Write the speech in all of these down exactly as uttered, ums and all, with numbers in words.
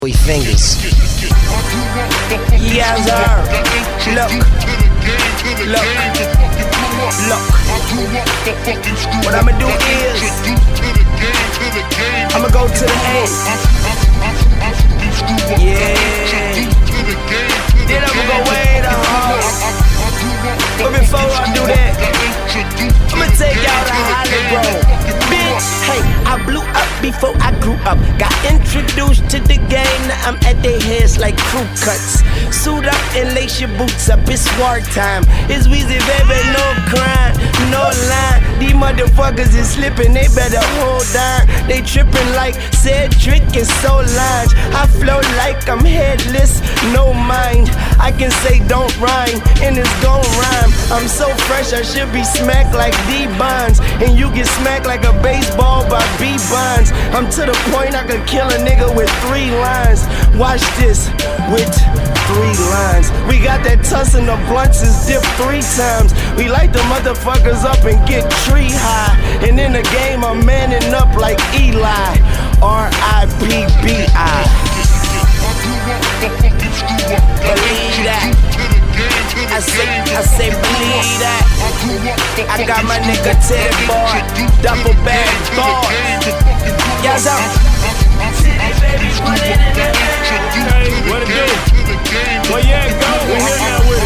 We fingers. Yes, sir. Look. Look. Look. What I'ma do is I'ma go to the A. Yeah. Then I'ma go way the hard. But before I do that, I'ma take y'all to Hollywood. Bitch, hey, I blew up before I grew up. Got introduced to the game, now I'm at their heads like crew cuts. Suit up and lace your boots up, it's war time. It's Weezy, baby, no crime, no line. These motherfuckers is slipping, they better hold on. They tripping like Cedric and Solange. I flow like I'm headless, no mind. I can say don't rhyme, and it's gon' rhyme. I'm so fresh, I should be smacked like D-Bonds. And you get smacked like a baseball by B-Bonds. I'm to the point I could kill a nigga with three lines. Watch this, with three lines. We got that tuss and the blunts is dipped three times. We light the motherfuckers up and get tree high. And in the game I'm manning up like Eli. R I P B I. Believe that. I say, I say believe that. I got my nigga Teddy boy, duffel bag boy. Yes, sir. Hey, what it do? Well, yeah, go. We're here now with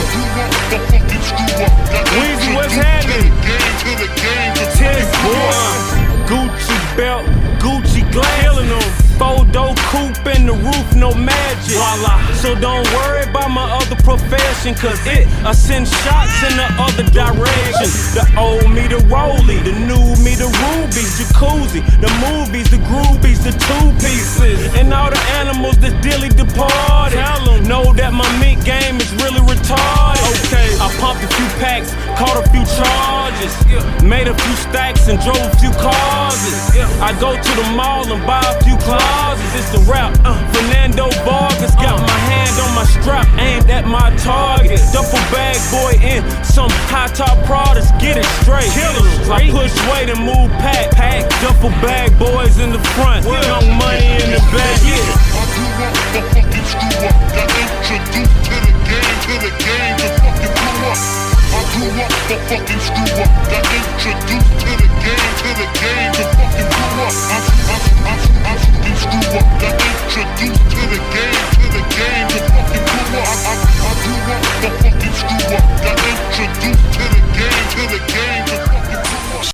it. Weezy, what's happening? Teddy boy, Gucci belt, Gucci glass. Killing them. Four-door coupe in the roof, no magic. Voila. So don't worry about my other profession, cause it I send shots in the other direction. The old me, the rollie, the new me, the rubies, jacuzzi, the movies, the groupies, the two pieces, and all the animals that's dearly departed. Tell them know that my mink game is really retarded. Okay, I pumped a few packs, caught a few charges, made a few stacks and drove a few cars. I go to the mall and buy a few clothes. It's the rap, uh, Fernando Vargas got my hand on my strap, aimed at my target. Duffel bag boy in some high top products, get it straight. I push weight and move pack, pack. Duffel bag boys in the front, young money in the back. Yeah. I grew up the fucking screw up, got introduced to the game, to the game, to fucking blew up. I grew up the fucking screw up, got introduced to the game, to the game.